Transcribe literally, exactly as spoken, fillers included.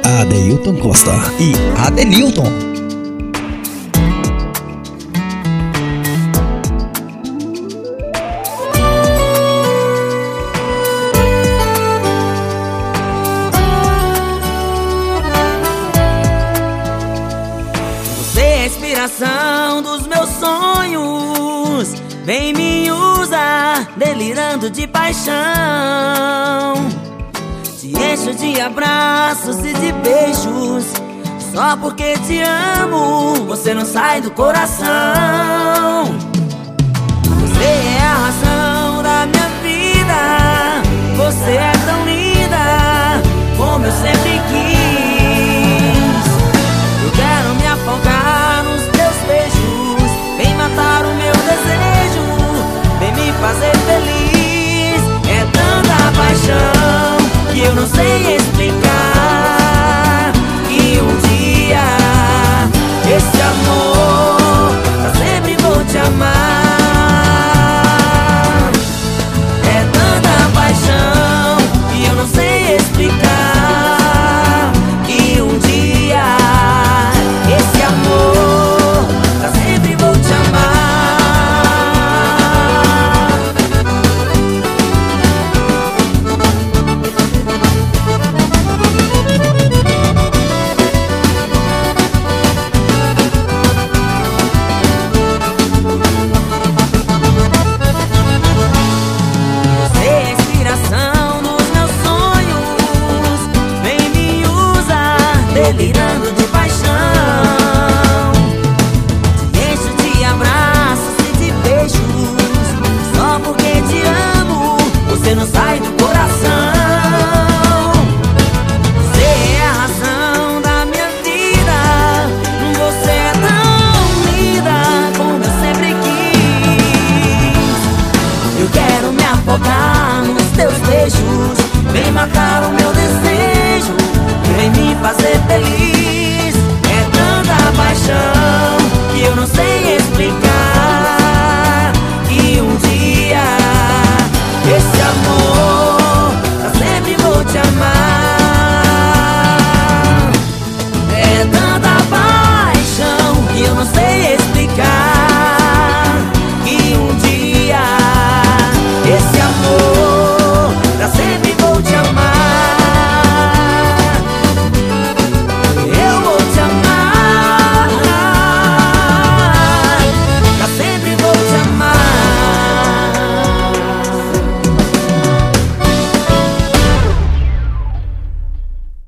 Adeilton Costa e Adenilton. Você é a inspiração dos meus sonhos. Vem me usar, delirando de paixão. Te encho de abraços e de beijos. Só porque te amo, você não sai do coração. Você é a razão da minha vida. Você é tão linda, como eu sempre quis. Eu quero me afogar nos teus beijos. Vem matar o meu desejo, vem me fazer feliz. É tanta paixão que eu não sei explicar. E um dia esse amor pra sempre vou te amar. É tanta paixão que eu não sei explicar. E um dia esse amor pra sempre vou te amar. Você é a inspiração dos meus sonhos. Vem me usar, delirando